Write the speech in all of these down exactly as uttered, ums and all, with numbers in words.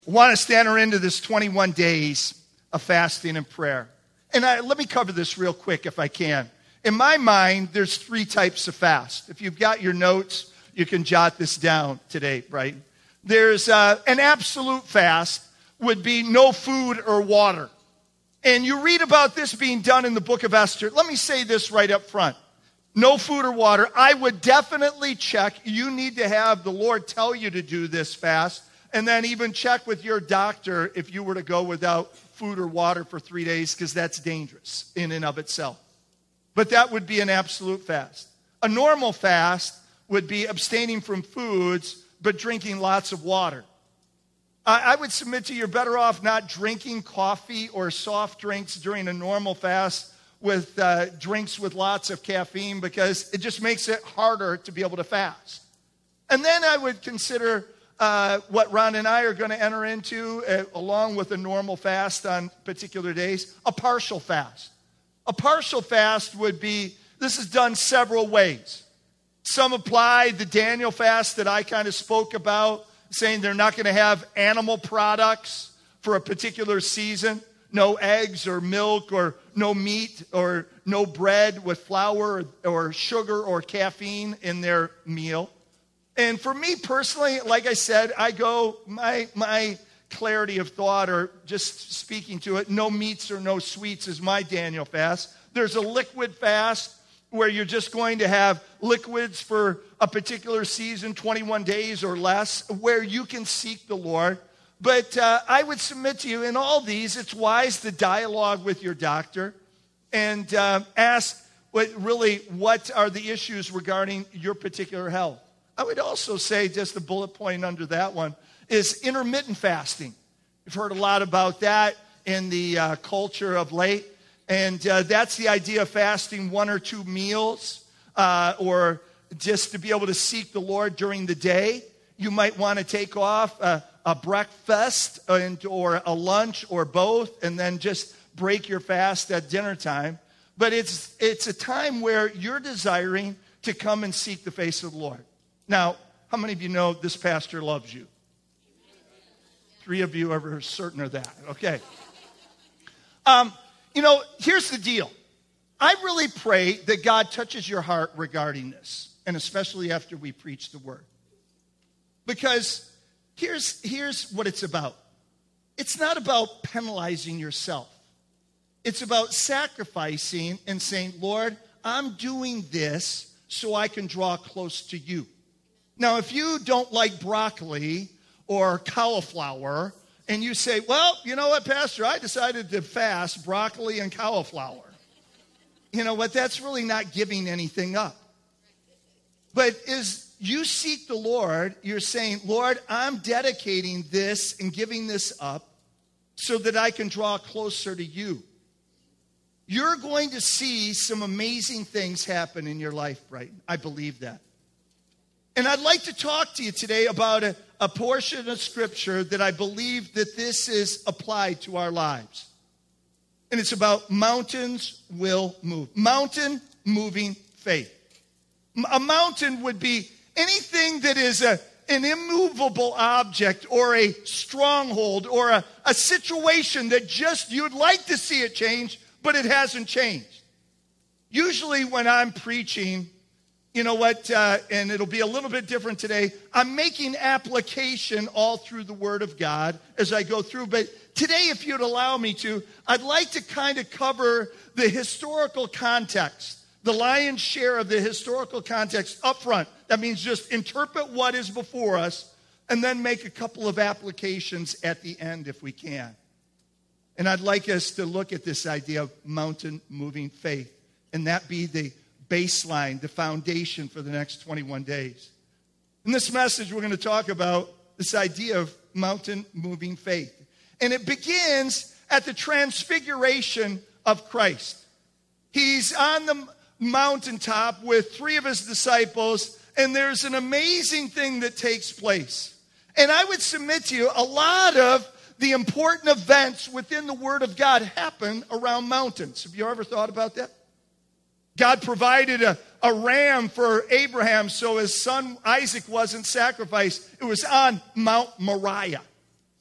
I want us to enter into this twenty-one days of fasting and prayer. And I, let me cover this real quick if I can. In my mind, there's three types of fast. If you've got your notes, you can jot this down today, right? There's uh, an absolute fast would be no food or water. And you read about this being done in the book of Esther. Let me say this right up front. No food or water. I would definitely check. You need to have the Lord tell you to do this fast. And then even check with your doctor if you were to go without food or water for three days, because that's dangerous in and of itself. But that would be an absolute fast. A normal fast would be abstaining from foods, but drinking lots of water. I would submit to you, you're better off not drinking coffee or soft drinks during a normal fast with uh, drinks with lots of caffeine, because it just makes it harder to be able to fast. And then I would consider uh, what Ron and I are going to enter into, uh, along with a normal fast on particular days, a partial fast. A partial fast would be, this is done several ways. Some apply the Daniel fast that I kind of spoke about, saying they're not going to have animal products for a particular season. No eggs or milk or no meat or no bread with flour or, or sugar or caffeine in their meal. And for me personally, like I said, I go, my my clarity of thought, or just speaking to it, no meats or no sweets is my Daniel fast. There's a liquid fast where you're just going to have liquids for a particular season, twenty-one days or less, where you can seek the Lord. But uh, I would submit to you, in all these, it's wise to dialogue with your doctor and uh, ask what really what are the issues regarding your particular health. I would also say, just a bullet point under that one, is intermittent fasting. You've heard a lot about that in the uh, culture of late. And uh, that's the idea of fasting one or two meals, uh, or just to be able to seek the Lord during the day. You might want to take off a, a breakfast and, or a lunch or both, and then just break your fast at dinner time. But it's it's a time where you're desiring to come and seek the face of the Lord. Now, how many of you know this pastor loves you? Three of you are certain of that. Okay. Um. You know, here's the deal. I really pray that God touches your heart regarding this, and especially after we preach the word. Because here's, here's what it's about. It's not about penalizing yourself. It's about sacrificing and saying, Lord, I'm doing this so I can draw close to you. Now, if you don't like broccoli or cauliflower, and you say, well, you know what, Pastor, I decided to fast broccoli and cauliflower. You know what, that's really not giving anything up. But as you seek the Lord, you're saying, Lord, I'm dedicating this and giving this up so that I can draw closer to you. You're going to see some amazing things happen in your life, Brighton. I believe that. And I'd like to talk to you today about a, a portion of Scripture that I believe that this is applied to our lives. And it's about mountains will move. Mountain moving faith. A mountain would be anything that is a, an immovable object or a stronghold or a, a situation that just you'd like to see it change, but it hasn't changed. Usually when I'm preaching, you know what, uh, and it'll be a little bit different today, I'm making application all through the Word of God as I go through. But today, if you'd allow me to, I'd like to kind of cover the historical context, the lion's share of the historical context up front. That means just interpret what is before us and then make a couple of applications at the end if we can. And I'd like us to look at this idea of mountain moving faith, and that be the baseline, the foundation for the next twenty-one days. In this message, we're going to talk about this idea of mountain moving faith. And it begins at the transfiguration of Christ. He's on the mountaintop with three of his disciples, and there's an amazing thing that takes place. And I would submit to you, a lot of the important events within the Word of God happen around mountains. Have you ever thought about that? God provided a, a ram for Abraham so his son Isaac wasn't sacrificed. It was on Mount Moriah.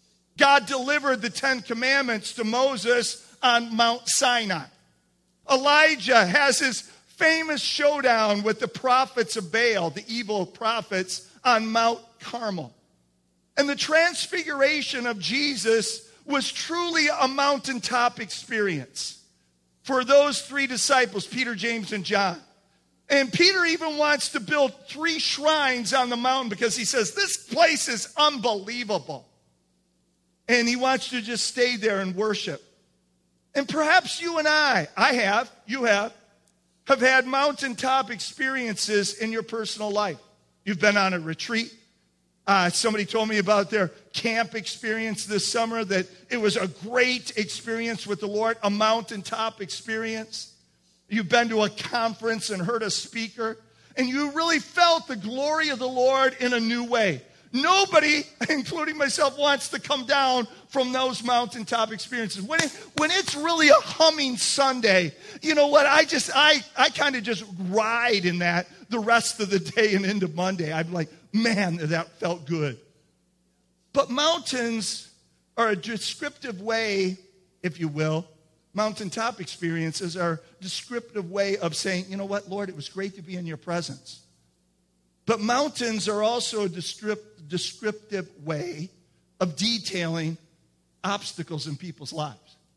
God delivered the Ten Commandments to Moses on Mount Sinai. Elijah has his famous showdown with the prophets of Baal, the evil prophets, on Mount Carmel. And the transfiguration of Jesus was truly a mountaintop experience for those three disciples, Peter, James, and John. And Peter even wants to build three shrines on the mountain because he says, this place is unbelievable. And he wants to just stay there and worship. And perhaps you and I, I have, you have, have had mountaintop experiences in your personal life. You've been on a retreat. Uh, somebody told me about their camp experience this summer, that it was a great experience with the Lord, a mountaintop experience. You've been to a conference and heard a speaker, and you really felt the glory of the Lord in a new way. Nobody, including myself, wants to come down from those mountaintop experiences. When it, when it's really a humming Sunday, you know what? I just, I, I kind of just ride in that the rest of the day and into Monday. I'm like, man, that felt good. But mountains are a descriptive way, if you will. Mountaintop experiences are a descriptive way of saying, you know what, Lord, it was great to be in your presence. But mountains are also a descriptive way of detailing obstacles in people's lives.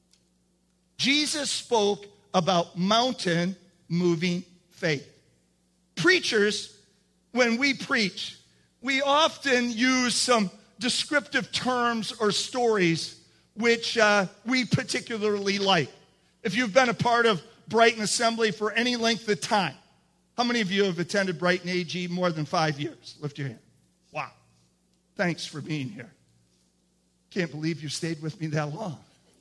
Jesus spoke about mountain-moving faith. Preachers, when we preach, we often use some descriptive terms or stories which uh, we particularly like. If you've been a part of Brighton Assembly for any length of time, how many of you have attended Brighton A G more than five years? Lift your hand. Wow. Thanks for being here. Can't believe you stayed with me that long.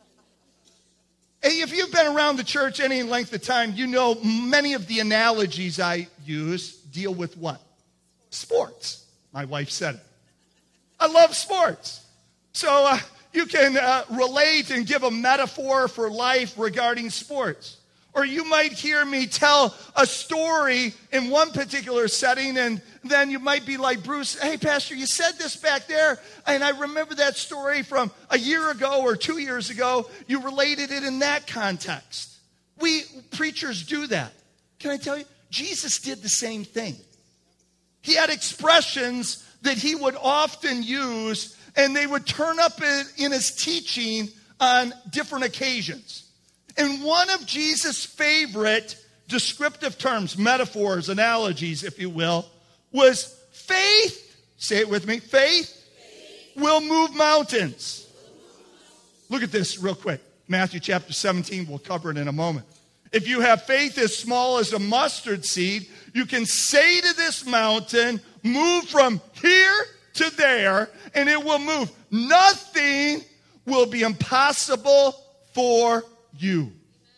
Hey, if you've been around the church any length of time, you know many of the analogies I use deal with what? Sports. My wife said it. I love sports. So uh, you can uh, relate and give a metaphor for life regarding sports. Or you might hear me tell a story in one particular setting, and then you might be like, Bruce, hey, Pastor, you said this back there, and I remember that story from a year ago or two years ago. You related it in that context. We preachers do that. Can I tell you? Jesus did the same thing. He had expressions that he would often use, and they would turn up in, in his teaching on different occasions. And one of Jesus' favorite descriptive terms, metaphors, analogies, if you will, was faith. Say it with me. Faith, faith. Will move mountains. Look at this real quick. Matthew chapter seventeen, we'll cover it in a moment. If you have faith as small as a mustard seed, you can say to this mountain, move from here to there, and it will move. Nothing will be impossible for you.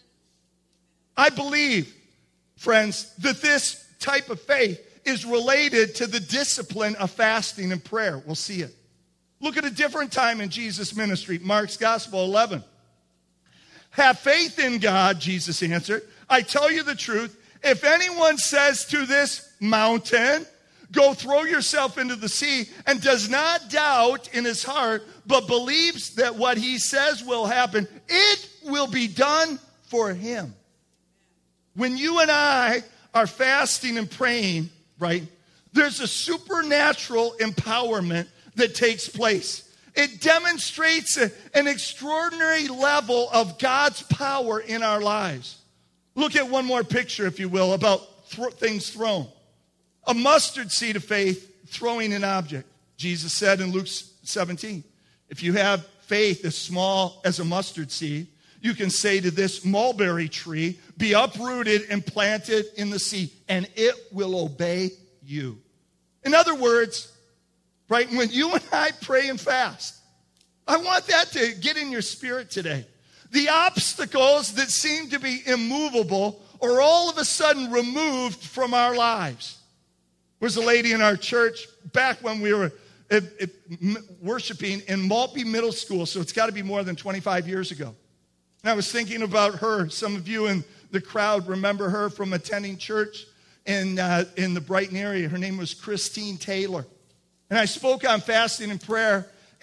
I believe, friends, that this type of faith is related to the discipline of fasting and prayer. We'll see it. Look at a different time in Jesus' ministry. Mark's Gospel eleven. Have faith in God, Jesus answered. I tell you the truth. If anyone says to this mountain, go throw yourself into the sea, and does not doubt in his heart, but believes that what he says will happen, it will be done for him. When you and I are fasting and praying, right, there's a supernatural empowerment that takes place. It demonstrates a, an extraordinary level of God's power in our lives. Look at one more picture, if you will, about th- things thrown. A mustard seed of faith throwing an object. Jesus said in Luke seventeen, if you have faith as small as a mustard seed, you can say to this mulberry tree, be uprooted and planted in the sea, and it will obey you. In other words, right, when you and I pray and fast, I want that to get in your spirit today. The obstacles that seem to be immovable are all of a sudden removed from our lives. There was a lady in our church back when we were it, it, worshiping in Maltby Middle School, so it's got to be more than twenty-five years ago. And I was thinking about her. Some of you in the crowd remember her from attending church in, uh, in the Brighton area. Her name was Christine Taylor. And I spoke on fasting and prayer,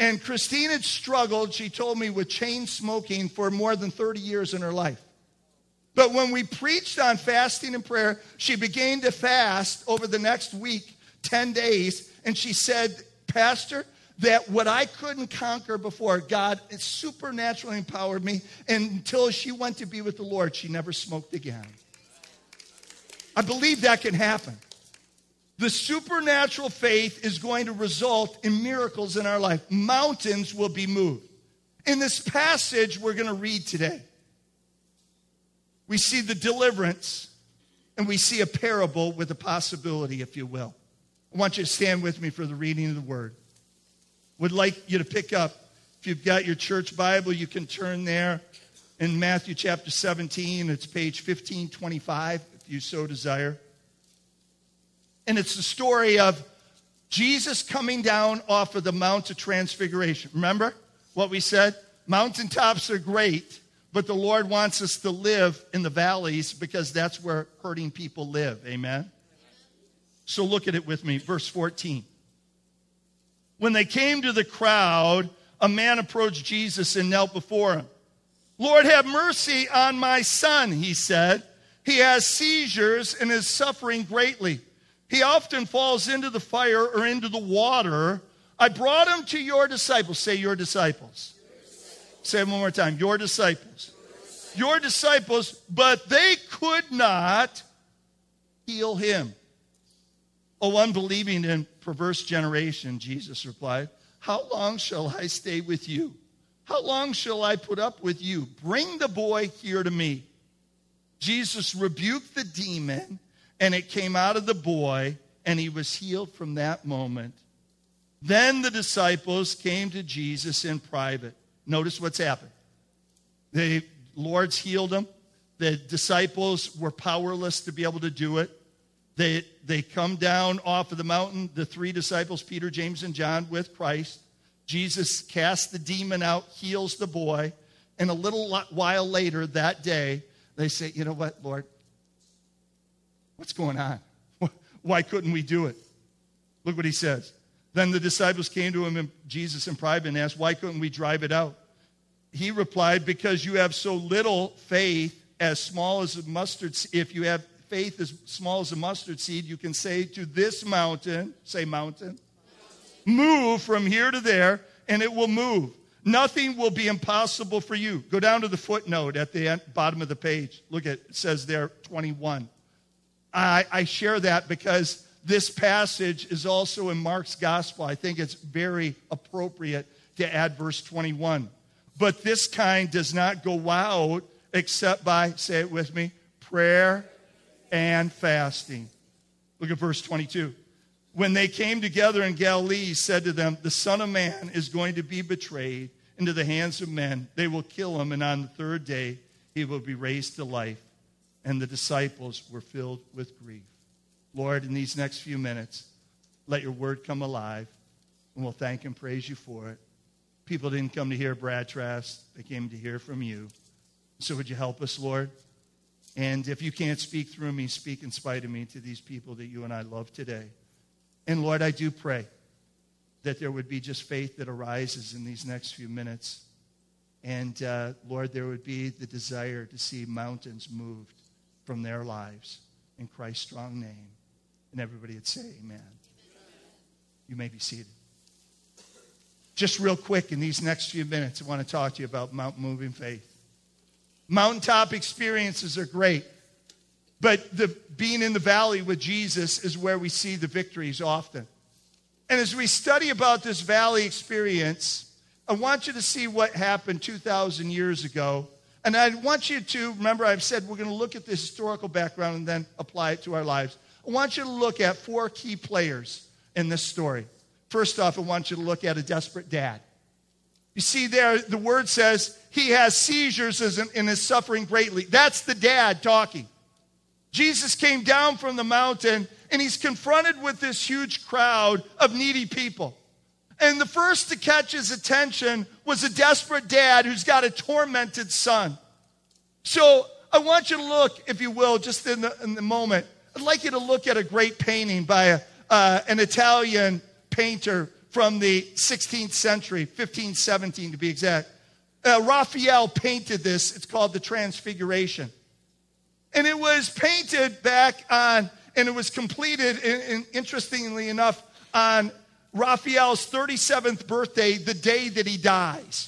And Christine had struggled, she told me, with chain smoking for more than thirty years in her life. But when we preached on fasting and prayer, she began to fast over the next week, ten days, and she said, Pastor, that what I couldn't conquer before, God supernaturally empowered me, and until she went to be with the Lord, she never smoked again. I believe that can happen. The supernatural faith is going to result in miracles in our life. Mountains will be moved. In this passage we're going to read today, we see the deliverance, and we see a parable with a possibility, if you will. I want you to stand with me for the reading of the word. Would like you to pick up, if you've got your church Bible, you can turn there in Matthew chapter seventeen. It's page fifteen twenty-five, if you so desire. And it's the story of Jesus coming down off of the Mount of Transfiguration. Remember what we said? Mountaintops are great, but the Lord wants us to live in the valleys because that's where hurting people live. Amen? So look at it with me. Verse fourteen. When they came to the crowd, a man approached Jesus and knelt before him. Lord, have mercy on my son, he said. He has seizures and is suffering greatly. He often falls into the fire or into the water. I brought him to your disciples. Say your disciples. Say it one more time. Your disciples. Your disciples, but they could not heal him. O unbelieving and perverse generation, Jesus replied, how long shall I stay with you? How long shall I put up with you? Bring the boy here to me. Jesus rebuked the demon, and it came out of the boy, and he was healed from that moment. Then the disciples came to Jesus in private. Notice what's happened. The Lord's healed them. The disciples were powerless to be able to do it. They, they come down off of the mountain, the three disciples, Peter, James, and John, with Christ. Jesus casts the demon out, heals the boy, and a little while later that day, they say, you know what, Lord? What's going on? Why couldn't we do it? Look what he says. Then the disciples came to him, and Jesus in private, and asked, why couldn't we drive it out? He replied, because you have so little faith, as small as a mustard seed. If you have faith as small as a mustard seed, you can say to this mountain, say mountain, move from here to there, and it will move. Nothing will be impossible for you. Go down to the footnote at the end, bottom of the page. Look at it says there twenty-one. I, I share that because this passage is also in Mark's gospel. I think it's very appropriate to add verse twenty-one. But this kind does not go out except by, say it with me, prayer and fasting. Look at verse twenty-two. When they came together in Galilee, he said to them, the Son of Man is going to be betrayed into the hands of men. They will kill him, and on the third day he will be raised to life. And the disciples were filled with grief. Lord, in these next few minutes, let your word come alive, and we'll thank and praise you for it. People didn't come to hear Brad Trask. They came to hear from you. So would you help us, Lord? And if you can't speak through me, speak in spite of me to these people that you and I love today. And Lord, I do pray that there would be just faith that arises in these next few minutes. And uh, Lord, there would be the desire to see mountains moved from their lives in Christ's strong name. And everybody would say amen. Amen. You may be seated. Just real quick, in these next few minutes, I want to talk to you about mountain moving faith. Mountaintop experiences are great, but the being in the valley with Jesus is where we see the victories often. And as we study about this valley experience, I want you to see what happened two thousand years ago. And I want you to, remember I've said we're going to look at the historical background and then apply it to our lives. I want you to look at four key players in this story. First off, I want you to look at a desperate dad. You see there, the word says he has seizures and is suffering greatly. That's the dad talking. Jesus came down from the mountain, and he's confronted with this huge crowd of needy people. And the first to catch his attention was a desperate dad who's got a tormented son. So I want you to look, if you will, just in the, in the moment. I'd like you to look at a great painting by a, uh, an Italian painter from the sixteenth century, fifteen seventeen to be exact. Uh, Raphael painted this. It's called the Transfiguration. And it was painted back on, and it was completed, in, in, interestingly enough, on Raphael's thirty-seventh birthday, the day that he dies.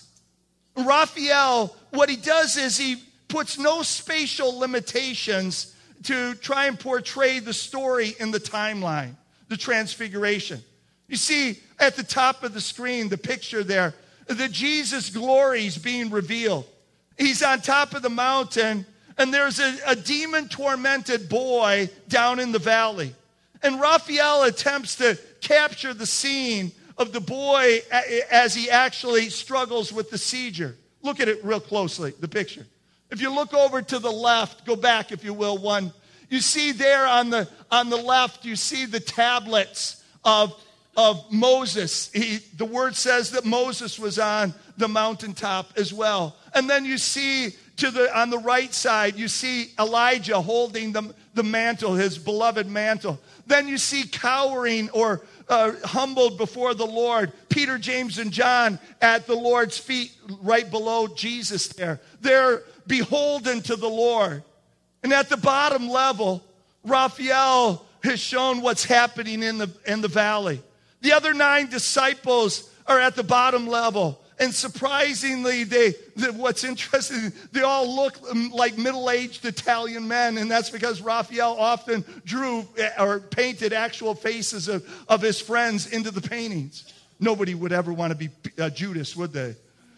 Raphael, what he does is he puts no spatial limitations to try and portray the story in the timeline, the Transfiguration. You see at the top of the screen, the picture there, that Jesus' glory is being revealed. He's on top of the mountain, and there's a, a demon-tormented boy down in the valley. And Raphael attempts to capture the scene of the boy as he actually struggles with the seizure. Look at it real closely, the picture. If you look over to the left, go back if you will, one. You see there on the on the left, you see the tablets of, of Moses. He, the word says that Moses was on the mountaintop as well. And then you see to the on the right side, you see Elijah holding the, the mantle, his beloved mantle. Then you see cowering or uh, humbled before the Lord, Peter, James, and John at the Lord's feet right below Jesus there. They're beholden to the Lord. And at the bottom level, Raphael has shown what's happening in the, in the valley. The other nine disciples are at the bottom level. And surprisingly, they, they, what's interesting, they all look like middle-aged Italian men, and that's because Raphael often drew or painted actual faces of, of his friends into the paintings. Nobody would ever want to be uh, Judas, would they?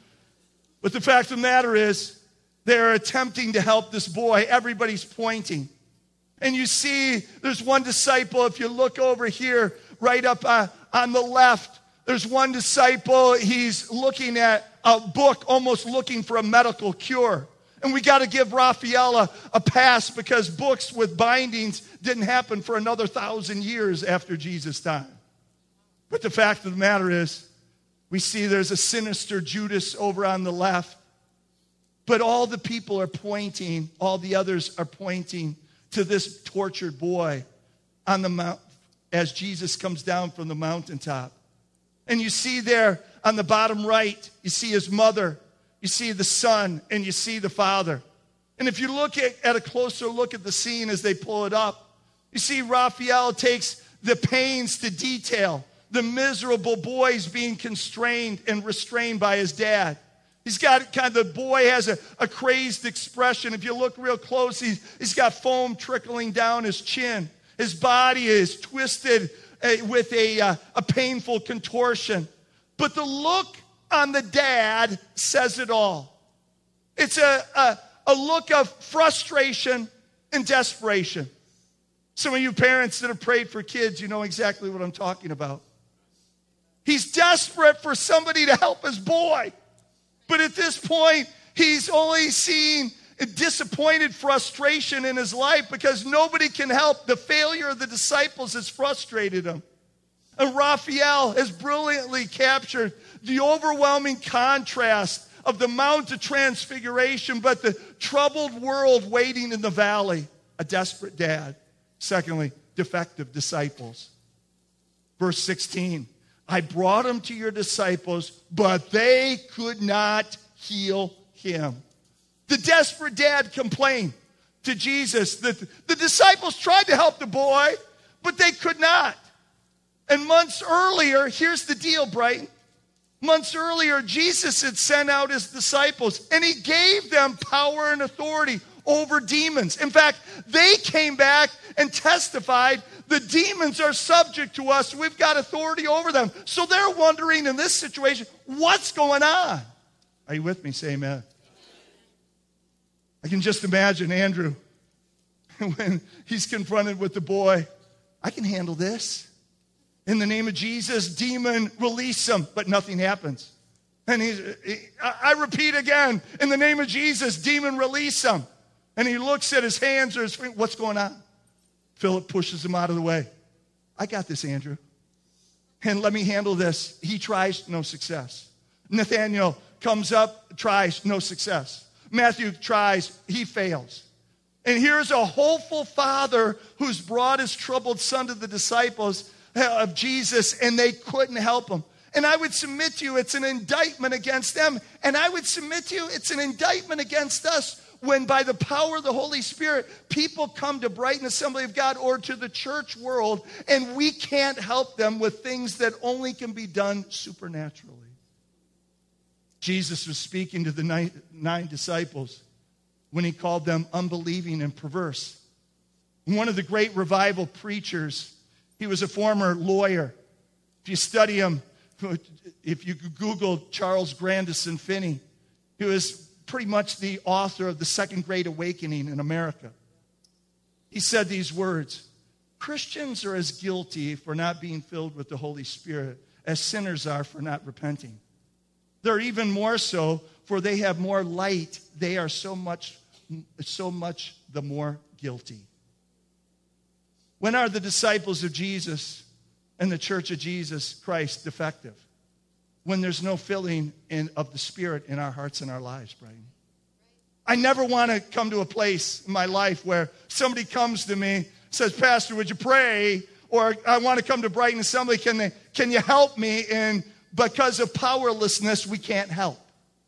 But the fact of the matter is, they're attempting to help this boy. Everybody's pointing. And you see, there's one disciple, if you look over here, right up uh, on the left, there's one disciple, he's looking at a book, almost looking for a medical cure. And we got to give Raphael a, a pass because books with bindings didn't happen for another thousand years after Jesus' time. But the fact of the matter is, we see there's a sinister Judas over on the left. But all the people are pointing, all the others are pointing to this tortured boy on the mount as Jesus comes down from the mountaintop. And you see there on the bottom right, you see his mother, you see the son, and you see the father. And if you look at, at a closer look at the scene as they pull it up, you see Raphael takes the pains to detail the miserable boys being constrained and restrained by his dad. He's got kind of, the boy has a, a crazed expression. If you look real close, he's, he's got foam trickling down his chin. His body is twisted with a, uh, a painful contortion. But the look on the dad says it all. It's a, a, a look of frustration and desperation. Some of you parents that have prayed for kids, you know exactly what I'm talking about. He's desperate for somebody to help his boy. But at this point, he's only seeing disappointed frustration in his life because nobody can help. The failure of the disciples has frustrated him. And Raphael has brilliantly captured the overwhelming contrast of the Mount of Transfiguration, but the troubled world waiting in the valley. A desperate dad. Secondly, defective disciples. Verse sixteen, I brought him to your disciples, but they could not heal him. The desperate dad complained to Jesus that the disciples tried to help the boy, but they could not. And months earlier, here's the deal, Brighton. Months earlier, Jesus had sent out his disciples, and he gave them power and authority over demons. In fact, they came back and testified, the demons are subject to us. We've got authority over them. So they're wondering in this situation, what's going on? Are you with me? Say amen. I can just imagine Andrew when he's confronted with the boy. I can handle this. In the name of Jesus, demon, release him. But nothing happens. And he's, he, I repeat again, in the name of Jesus, demon, release him. And he looks at his hands or his fingers. What's going on? Philip pushes him out of the way. I got this, Andrew. And let me handle this. He tries, no success. Nathaniel comes up, tries, no success. Matthew tries, he fails. And here's a hopeful father who's brought his troubled son to the disciples of Jesus, and they couldn't help him. And I would submit to you, it's an indictment against them. And I would submit to you, it's an indictment against us when by the power of the Holy Spirit, people come to Brighton Assembly of God or to the church world, and we can't help them with things that only can be done supernaturally. Jesus was speaking to the nine, nine disciples when he called them unbelieving and perverse. One of the great revival preachers, he was a former lawyer. If you study him, if you Google Charles Grandison Finney, he was pretty much the author of the Second Great Awakening in America. He said these words, Christians are as guilty for not being filled with the Holy Spirit as sinners are for not repenting. They're even more so, for they have more light. They are so much, so much the more guilty. When are the disciples of Jesus and the church of Jesus Christ defective? When there's no filling in, of the Spirit in our hearts and our lives, Brian. I never want to come to a place in my life where somebody comes to me, says, Pastor, would you pray? Or I want to come to Brighton Assembly. Can, they, can you help me? And because of powerlessness, we can't help.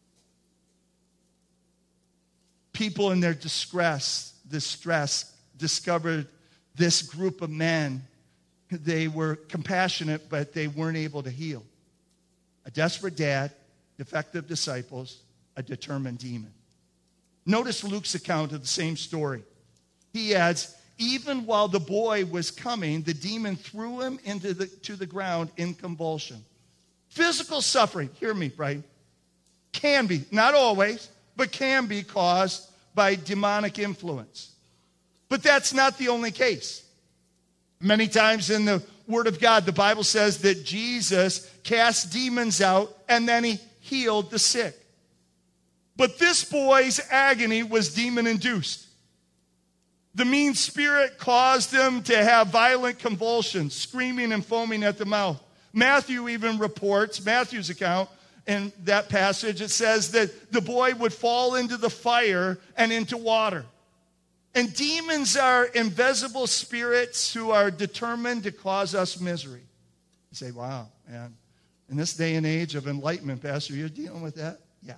People in their distress, distress discovered this group of men. They were compassionate, but they weren't able to heal. A desperate dad, defective disciples, a determined demon. Notice Luke's account of the same story. He adds, even while the boy was coming, the demon threw him into the, to the ground in convulsion. Physical suffering, hear me, right? Can be, not always, but can be caused by demonic influence. But that's not the only case. Many times in the Word of God, the Bible says that Jesus cast demons out and then he healed the sick. But this boy's agony was demon-induced. The mean spirit caused him to have violent convulsions, screaming and foaming at the mouth. Matthew even reports, Matthew's account, in that passage, it says that the boy would fall into the fire and into water. And demons are invisible spirits who are determined to cause us misery. You say, wow, man, in this day and age of enlightenment, Pastor, you're dealing with that? Yeah.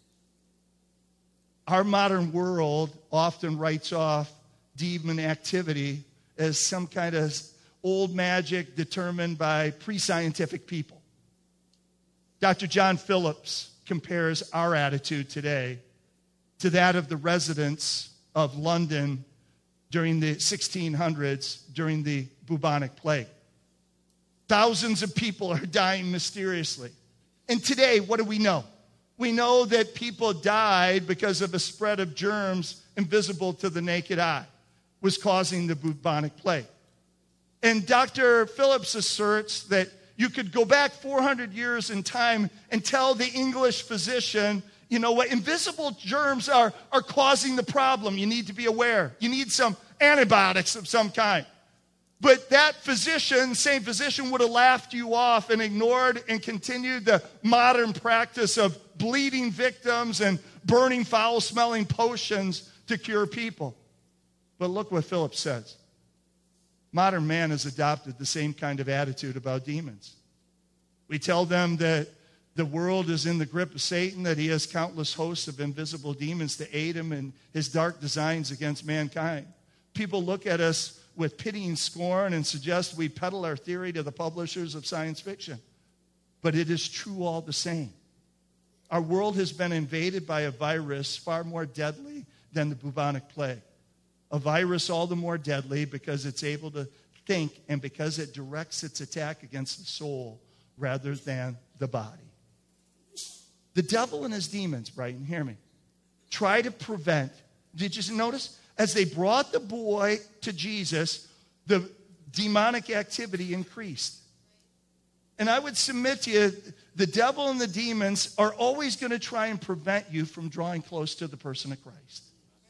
Our modern world often writes off demon activity as some kind of old magic determined by pre-scientific people. Doctor John Phillips compares our attitude today to that of the residents of London during the sixteen hundreds, during the bubonic plague. Thousands of people are dying mysteriously. And today, what do we know? We know that people died because of a spread of germs invisible to the naked eye, was causing the bubonic plague. And Doctor Phillips asserts that you could go back four hundred years in time and tell the English physician, you know what, invisible germs are, are causing the problem. You need to be aware. You need some antibiotics of some kind. But that physician, same physician, would have laughed you off and ignored and continued the modern practice of bleeding victims and burning foul-smelling potions to cure people. But look what Phillips says. Modern man has adopted the same kind of attitude about demons. We tell them that the world is in the grip of Satan, that he has countless hosts of invisible demons to aid him in his dark designs against mankind. People look at us with pitying scorn and suggest we peddle our theory to the publishers of science fiction. But it is true all the same. Our world has been invaded by a virus far more deadly than the bubonic plague. A virus all the more deadly because it's able to think and because it directs its attack against the soul rather than the body. The devil and his demons, Brighton, hear me, try to prevent. Did you notice? As they brought the boy to Jesus, the demonic activity increased. And I would submit to you, the devil and the demons are always going to try and prevent you from drawing close to the person of Christ.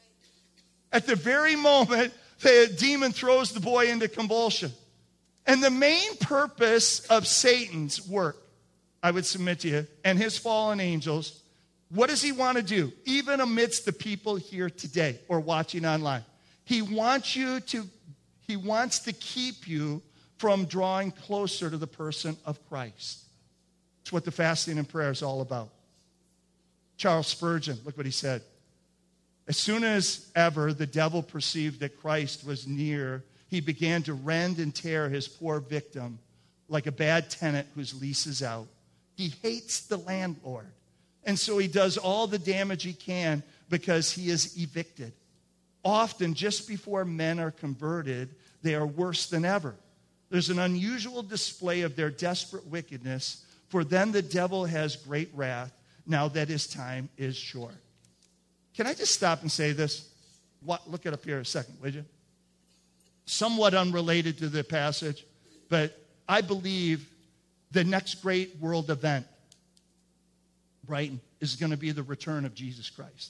At the very moment the demon throws the boy into convulsion. And the main purpose of Satan's work, I would submit to you, and his fallen angels, what does he want to do? Even amidst the people here today or watching online. He wants you to, he wants to keep you from drawing closer to the person of Christ. It's what the fasting and prayer is all about. Charles Spurgeon, look what he said. As soon as ever the devil perceived that Christ was near, he began to rend and tear his poor victim like a bad tenant whose lease is out. He hates the landlord, and so he does all the damage he can because he is evicted. Often, just before men are converted, they are worse than ever. There's an unusual display of their desperate wickedness, for then the devil has great wrath, now that his time is short. Can I just stop and say this? What, look it up here a second, would you? Somewhat unrelated to the passage, but I believe the next great world event, Brighton, is going to be the return of Jesus Christ.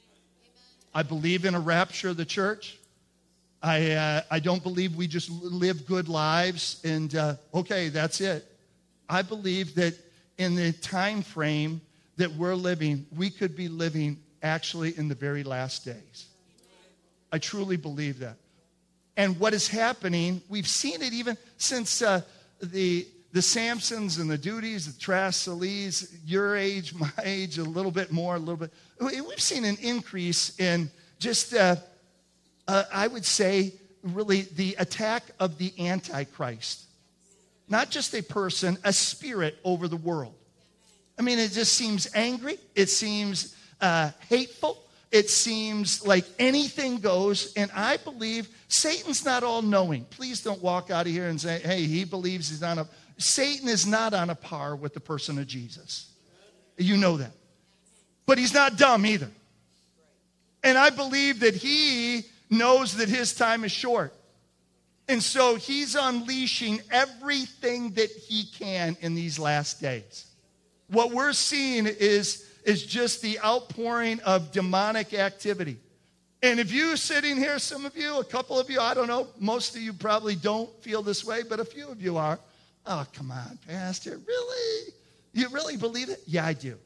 I believe in a rapture of the church. I uh, I don't believe we just live good lives and, uh, okay, that's it. I believe that in the time frame that we're living, we could be living actually in the very last days. I truly believe that. And what is happening, we've seen it even since uh, the the Samsons and the Duties, the Trasselis, your age, my age, a little bit more, a little bit. We've seen an increase in just, uh, uh, I would say, really the attack of the Antichrist. Not just a person, a spirit over the world. I mean, it just seems angry. It seems uh, hateful. It seems like anything goes. And I believe Satan's not all-knowing. Please don't walk out of here and say, hey, he believes he's on a... Satan is not on a par with the person of Jesus. You know that. But he's not dumb either. And I believe that he knows that his time is short. And so he's unleashing everything that he can in these last days. What we're seeing is, is just the outpouring of demonic activity. And if you're sitting here, some of you, a couple of you, I don't know, most of you probably don't feel this way, but a few of you are. Oh, come on, Pastor, really? You really believe it? Yeah, I do.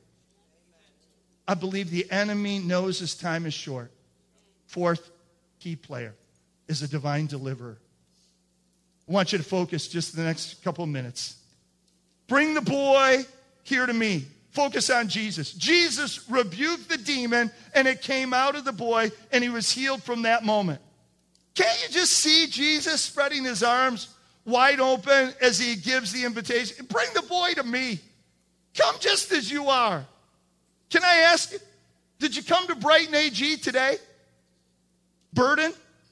I believe the enemy knows his time is short. Fourth key player is a divine deliverer. I want you to focus just the next couple of minutes. Bring the boy here to me. Focus on Jesus. Jesus rebuked the demon, and it came out of the boy, and he was healed from that moment. Can't you just see Jesus spreading his arms wide open as he gives the invitation? Bring the boy to me. Come just as you are. Can I ask you, did you come to Brighton A G today? Burdened?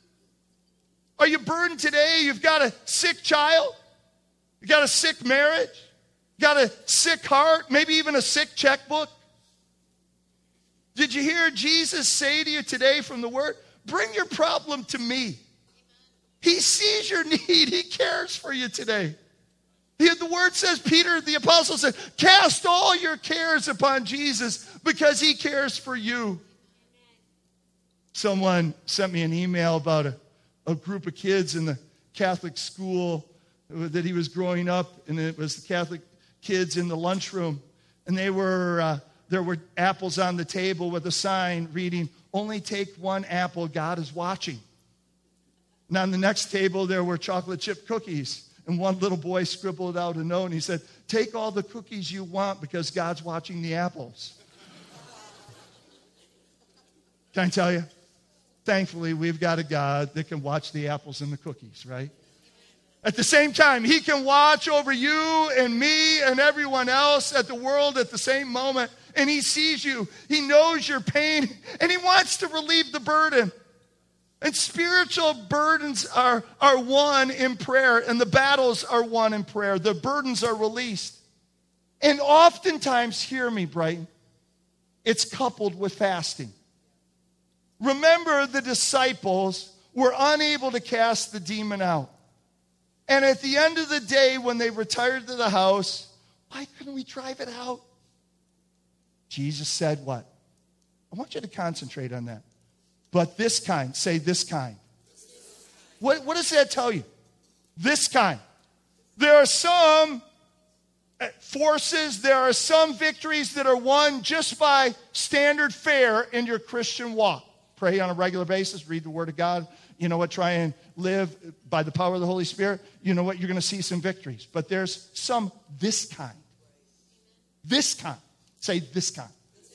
Are you burdened today? You've got a sick child? You got a sick marriage? You got a sick heart? Maybe even a sick checkbook? Did you hear Jesus say to you today from the Word? Bring your problem to me. He sees your need. He cares for you today. He, the Word says, Peter, the apostle said, cast all your cares upon Jesus because he cares for you. Someone sent me an email about a, a group of kids in the Catholic school that he was growing up, and it was the Catholic kids in the lunchroom. And they were uh, there were apples on the table with a sign reading, only take one apple, God is watching. And on the next table, there were chocolate chip cookies. And one little boy scribbled out a note, and he said, take all the cookies you want because God's watching the apples. Can I tell you? Thankfully, we've got a God that can watch the apples and the cookies, right? At the same time, he can watch over you and me and everyone else at the world at the same moment. And he sees you. He knows your pain, and he wants to relieve the burden. And spiritual burdens are, are won in prayer, and the battles are won in prayer. The burdens are released. And oftentimes, hear me, Brighton, it's coupled with fasting. Remember, the disciples were unable to cast the demon out. And at the end of the day, when they retired to the house, why couldn't we drive it out? Jesus said what? I want you to concentrate on that. But this kind, say this kind. What, what does that tell you? This kind. There are some forces, there are some victories that are won just by standard fare in your Christian walk. Pray on a regular basis, read the Word of God. You know what? Try and live by the power of the Holy Spirit. You know what? You're going to see some victories. But there's some this kind. This kind. Say this kind.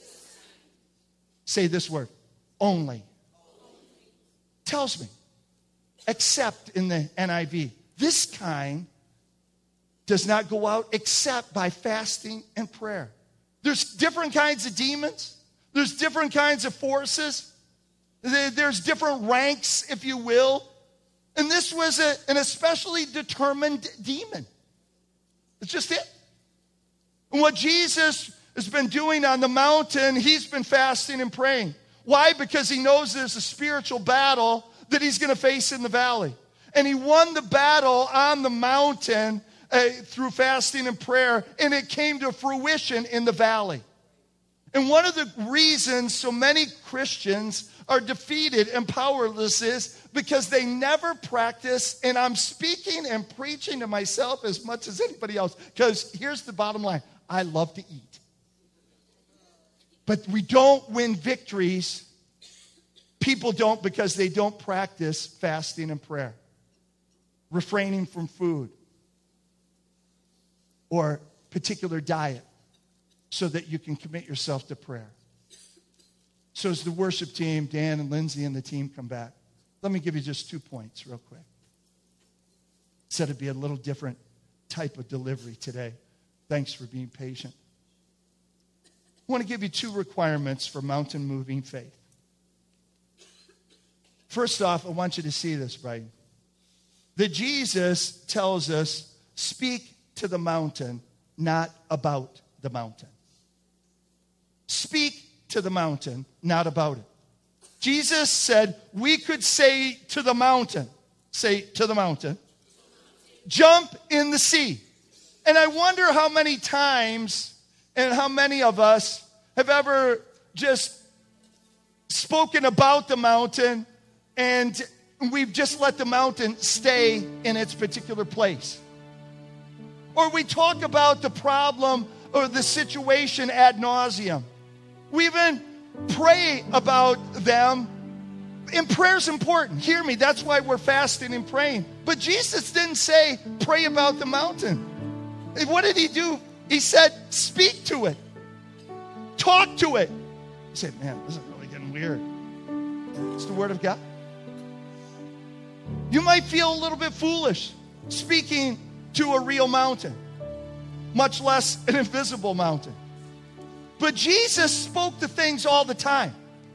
Say this word. Only. Tells me. Except in the N I V. This kind does not go out except by fasting and prayer. There's different kinds of demons. There's different kinds of forces. There's different ranks, if you will. And this was a, an especially determined demon. It's just it. And what Jesus has been doing on the mountain, he's been fasting and praying. Why? Because he knows there's a spiritual battle that he's going to face in the valley. And he won the battle on the mountain uh, through fasting and prayer, and it came to fruition in the valley. And one of the reasons so many Christians are defeated and powerless is because they never practice, and I'm speaking and preaching to myself as much as anybody else, because here's the bottom line. I love to eat. But we don't win victories. People don't because they don't practice fasting and prayer, refraining from food, or particular diet so that you can commit yourself to prayer. So as the worship team, Dan and Lindsay and the team come back, let me give you just two points real quick. Said it'd be a little different type of delivery today. Thanks for being patient. I want to give you two requirements for mountain moving faith. First off, I want you to see this, Brian. That Jesus tells us, speak to the mountain, not about the mountain. Speak to the mountain, not about it. Jesus said we could say to the mountain, say to the mountain, jump in the sea. And I wonder how many times and how many of us have ever just spoken about the mountain and we've just let the mountain stay in its particular place. Or we talk about the problem or the situation ad nauseum. We even pray about them. And prayer's important. Hear me. That's why we're fasting and praying. But Jesus didn't say, pray about the mountain. What did he do? He said, speak to it. Talk to it. You say, man, this is really getting weird. It's the word of God. You might feel a little bit foolish speaking to a real mountain, much less an invisible mountain. But Jesus spoke to things all the time.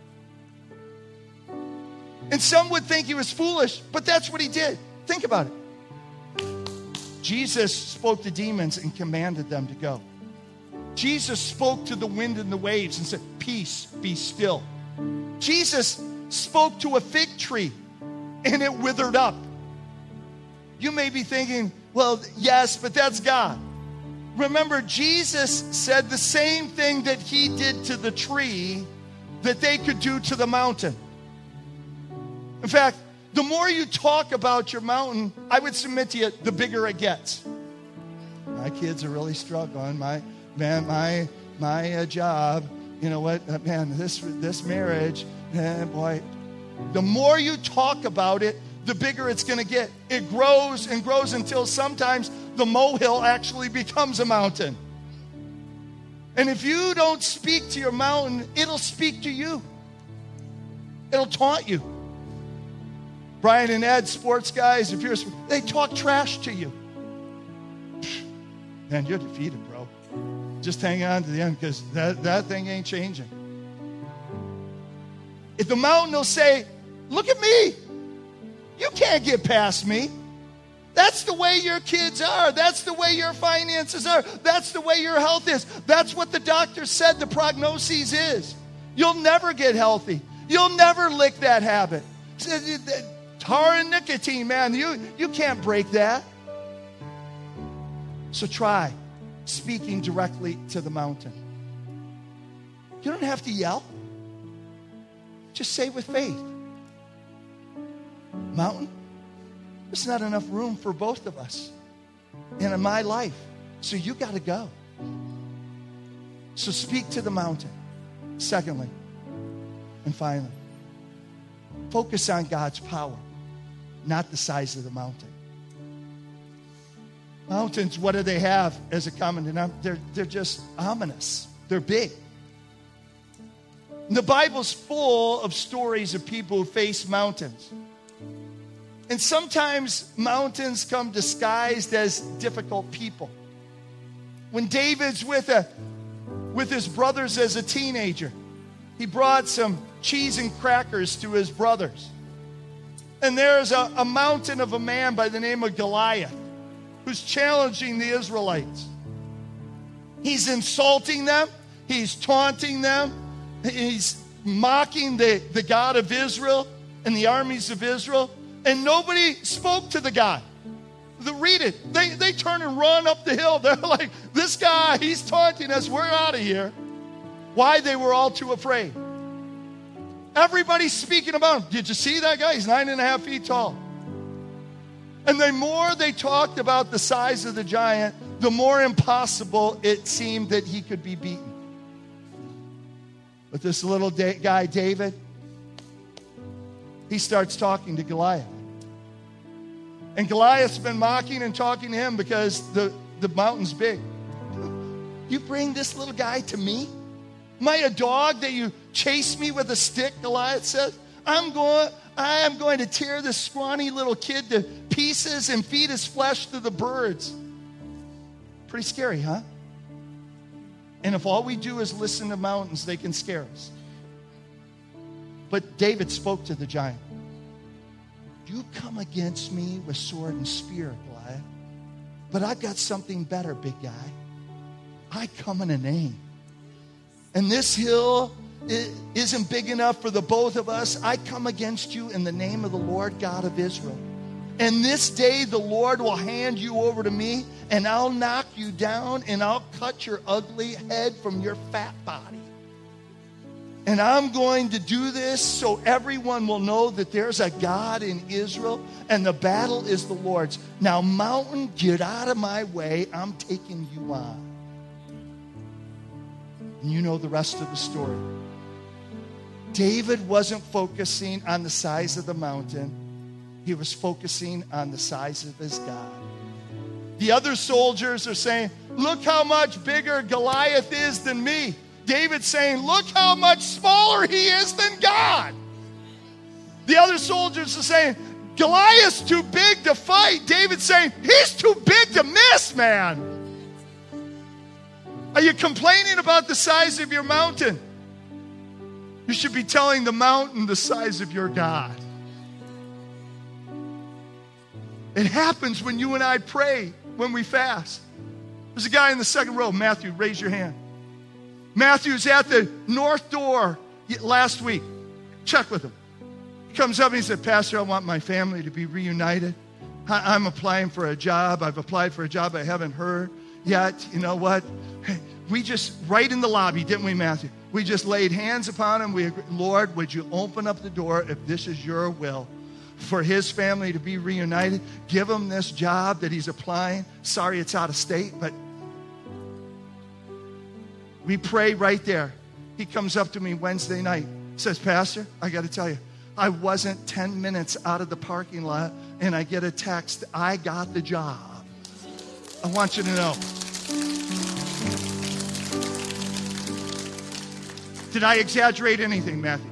And some would think he was foolish, but that's what he did. Think about it. Jesus spoke to demons and commanded them to go. Jesus spoke to the wind and the waves and said, peace, be still. Jesus spoke to a fig tree and it withered up. You may be thinking, well, yes, but that's God. Remember, Jesus said the same thing that he did to the tree that they could do to the mountain. In fact, the more you talk about your mountain, I would submit to you, the bigger it gets. My kids are really struggling. My man, my my uh, job. You know what, uh, man? This this marriage, eh, boy. The more you talk about it, the bigger it's going to get. It grows and grows until sometimes the molehill actually becomes a mountain. And if you don't speak to your mountain, it'll speak to you. It'll taunt you. Brian and Ed, sports guys, if you're, they talk trash to you. Man, you're defeated, bro. Just hang on to the end because that, that thing ain't changing. If the mountain will say, look at me. You can't get past me. That's the way your kids are. That's the way your finances are. That's the way your health is. That's what the doctor said the prognosis is. You'll never get healthy. You'll never lick that habit. Tar and nicotine, man, you, you can't break that. So try speaking directly to the mountain. You don't have to yell. Just say with faith, mountain, there's not enough room for both of us and in my life. So you got to go. So speak to the mountain. Secondly, and finally, focus on God's power, not the size of the mountain. Mountains, what do they have as a common denominator? They're, they're just ominous. They're big. The Bible's full of stories of people who face mountains. And sometimes mountains come disguised as difficult people. When David's with, a, with his brothers as a teenager, he brought some cheese and crackers to his brothers. And there's a, a mountain of a man by the name of Goliath who's challenging the Israelites. He's insulting them. He's taunting them. He's mocking the, the God of Israel and the armies of Israel. And nobody spoke to the guy. The, read it. They, they turn and run up the hill. They're like, this guy, he's taunting us. We're out of here. Why? They were all too afraid. Everybody's speaking about him. Did you see that guy? He's nine and a half feet tall. And the more they talked about the size of the giant, the more impossible it seemed that he could be beaten. But this little da- guy, David, he starts talking to Goliath. And Goliath's been mocking and talking to him because the, the mountain's big. You bring this little guy to me? Am I a dog that you chase me with a stick, Goliath says? I'm going, I am going to tear this scrawny little kid to pieces and feed his flesh to the birds. Pretty scary, huh? And if all we do is listen to mountains, they can scare us. But David spoke to the giant. You come against me with sword and spear, Goliath. But I've got something better, big guy. I come in a name. And this hill isn't big enough for the both of us. I come against you in the name of the Lord God of Israel. And this day the Lord will hand you over to me, and I'll knock you down, and I'll cut your ugly head from your fat body. And I'm going to do this so everyone will know that there's a God in Israel, and the battle is the Lord's. Now, mountain, get out of my way. I'm taking you on. And you know the rest of the story. David wasn't focusing on the size of the mountain. He was focusing on the size of his God. The other soldiers are saying, look how much bigger Goliath is than me. David's saying, look how much smaller he is than God. The other soldiers are saying, Goliath's too big to fight. David's saying, he's too big to miss, man. Are you complaining about the size of your mountain? You should be telling the mountain the size of your God. It happens when you and I pray, when we fast. There's a guy in the second row. Matthew, raise your hand. Matthew's at the north door last week. Check with him. He comes up and he said, Pastor, I want my family to be reunited. I'm applying for a job. I've applied for a job I haven't heard yet. You know what? We just, right in the lobby, didn't we, Matthew? We just laid hands upon him. We agreed, Lord, would you open up the door if this is your will for his family to be reunited? Give him this job that he's applying. Sorry it's out of state, but we pray right there. He comes up to me Wednesday night, says, Pastor, I got to tell you, I wasn't ten minutes out of the parking lot, and I get a text, I got the job. I want you to know. Did I exaggerate anything, Matthew?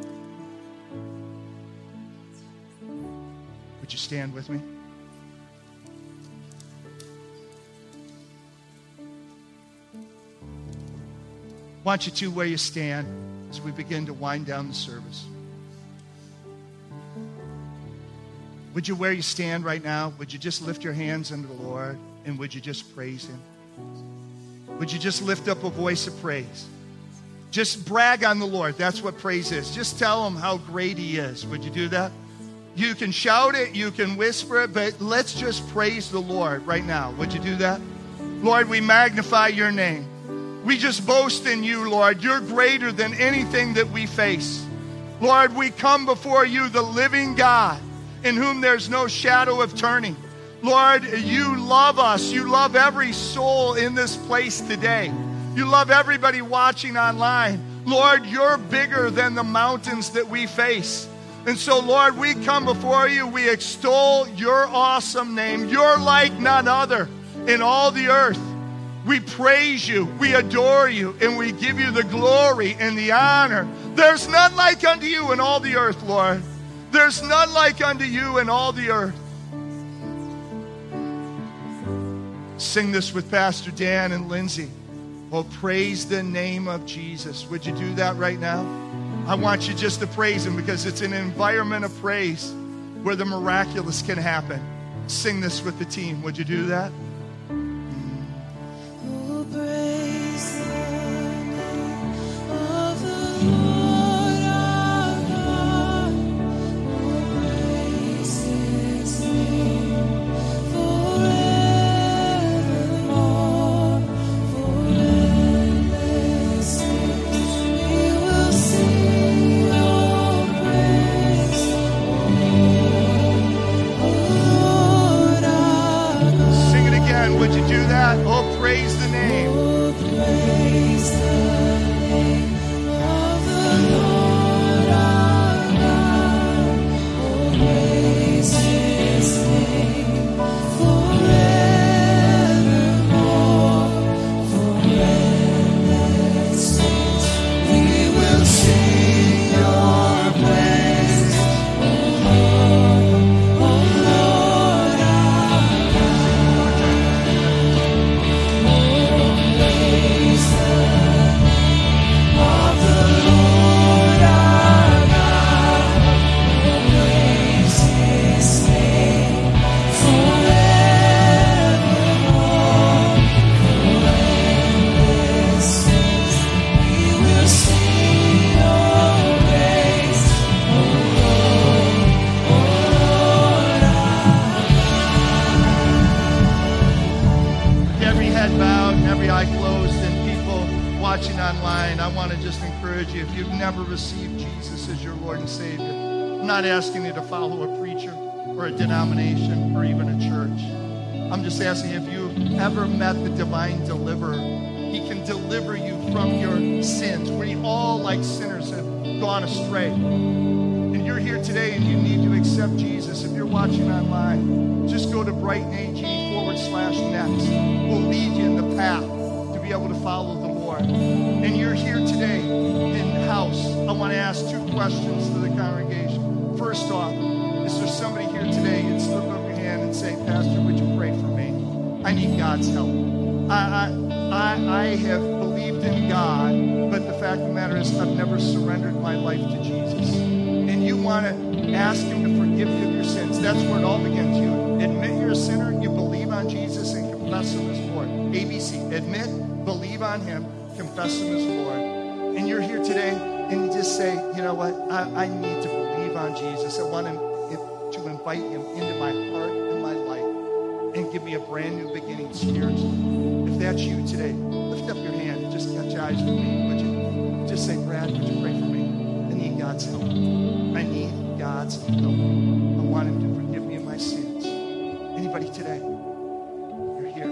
Would you stand with me? I want you to, where you stand, as we begin to wind down the service. Would you, where you stand right now, would you just lift your hands unto the Lord, and would you just praise him? Would you just lift up a voice of praise? Just brag on the Lord. That's what praise is. Just tell him how great he is. Would you do that? You can shout it, you can whisper it, but let's just praise the Lord right now. Would you do that? Lord, we magnify your name. We just boast in you, Lord. You're greater than anything that we face. Lord, we come before you, the living God, in whom there's no shadow of turning. Lord, you love us. You love every soul in this place today. You love everybody watching online. Lord, you're bigger than the mountains that we face. And so, Lord, we come before you. We extol your awesome name. You're like none other. in all the earth. We praise you, we adore you, and we give you the glory and the honor. There's none like unto you in all the earth, Lord. There's none like unto you in all the earth. Sing this with Pastor Dan and Lindsay. Oh, praise the name of Jesus. Would you do that right now? I want you just to praise him because it's an environment of praise where the miraculous can happen. Sing this with the team. Would you do that? Oh, praise the name of the Lord our God. Oh, praise his name forevermore. For endless days we will sing your praise, O Lord our God. Sing it again. Would you do that? Oh, praise the name. Oh, praise the name of the Lord our God. Oh, praise his name forevermore. For endless days we will sing your praise, O Lord, O Lord our praise the name of the Lord our God. Oh, praise his name forevermore. For endless days we will sing your praise, O Lord, O Lord our Every head bowed and every eye closed, and people watching online, I want to just encourage you, if you've never received Jesus as your Lord and Savior, I'm not asking you to follow a preacher or a denomination or even a church. I'm just asking you, if you've ever met the divine deliverer, he can deliver you from your sins. We all, like sinners, have gone astray. And you're here today and you need to accept Jesus. If you're watching online, just go to Brighton A G forward slash next. We'll lead you in the path to be able to follow the Lord. And you're here today in house. I want to ask two questions to the congregation. First off, is there somebody here today you'd slip up your hand and say, Pastor, would you pray for me? I need God's help. I, I, I, I have believed in God, but the fact of the matter is I've never surrendered my life to Jesus. And you want to ask him to forgive you of your sins. That's where it all begins. You admit you're a sinner, you believe on Jesus, and confess him as Lord. A B C. Admit, believe on him, confess him as Lord. And you're here today and you just say, you know what, I, I need to believe on Jesus. I want him to invite him into my heart and my life and give me a brand new beginning spiritually. If that's you today, lift up your hand and just catch eyes with me. Would you just say, Brad, would you pray for me? I need God's help. I need God's help. I want him to forgive me of my sins. Anybody today? You're here.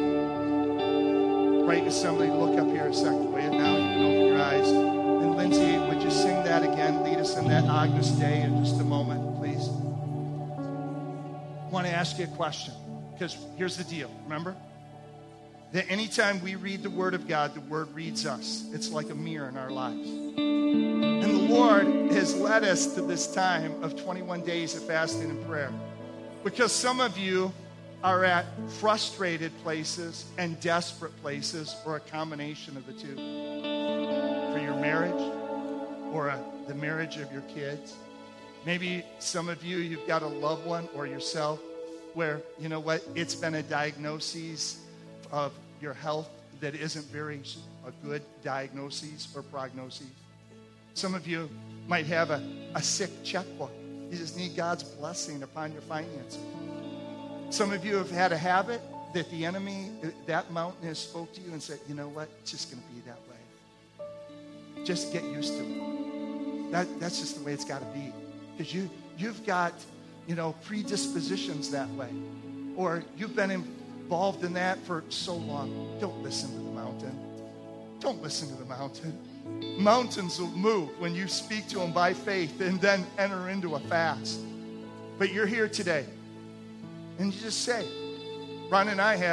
Right to somebody, look up here a second, will you? Now you can open your eyes. And Lindsay, would you sing that again? Lead us in that Agnus Dei in just a moment, please. I want to ask you a question, because here's the deal. Remember? That anytime we read the Word of God, the Word reads us. It's like a mirror in our lives. And the Lord has led us to this time of twenty-one days of fasting and prayer. Because some of you are at frustrated places and desperate places, or a combination of the two. For your marriage, or a, the marriage of your kids. Maybe some of you, you've got a loved one or yourself where, you know what, it's been a diagnosis of your health that isn't very a good diagnosis or prognosis. Some of you might have a, a sick checkbook. You just need God's blessing upon your finances. Some of you have had a habit that the enemy, that mountain has spoke to you and said, you know what, it's just going to be that way. Just get used to it. That, that's just the way it's got to be. Because you, you've got, you know, predispositions that way. Or you've been involved in that for so long. Don't listen to the mountain. Don't listen to the mountain. Mountains will move when you speak to them by faith and then enter into a fast. But you're here today. And you just say, Ron and I have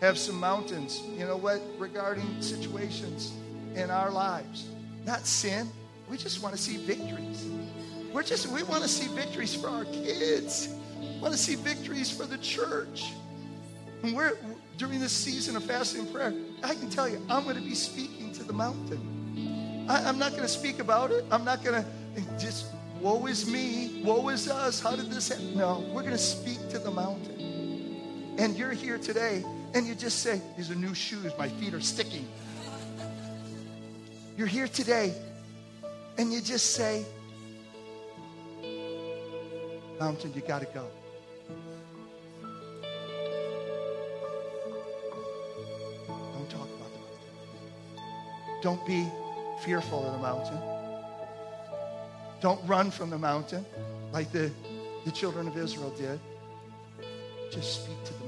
have some mountains, you know what, regarding situations in our lives. Not sin. We just want to see victories. We're just, we want to see victories for our kids. We want to see victories for the church. And we're, during this season of fasting and prayer, I can tell you, I'm going to be speaking to the mountain. I, I'm not going to speak about it. I'm not going to just, woe is me, woe is us, how did this happen? No, we're going to speak to the mountain. And you're here today, and you just say, these are new shoes, my feet are sticking. You're here today, and you just say, mountain, you got to go. Don't talk about the mountain. Don't be fearful of the mountain. Don't run from the mountain like the, the children of Israel did. Just speak to the